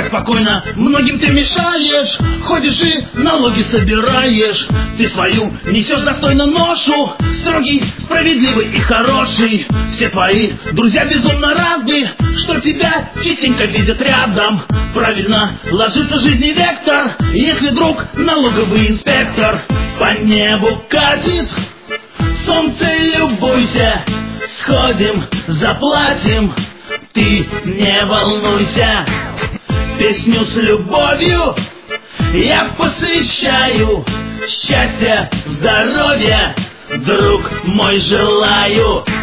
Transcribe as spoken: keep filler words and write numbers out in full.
спокойно, многим ты мешаешь. Ходишь и налоги собираешь. Ты свою несешь достойно ношу. Строгий, справедливый и хороший. Все твои друзья безумно рады, что тебя частенько видят рядом. Правильно ложится в жизни вектор, если друг налоговый инспектор. По небу катит солнце, любуйся. Сходим, заплатим, ты не волнуйся. Песню с любовью я посвящаю. Счастья, здоровья, друг мой, желаю.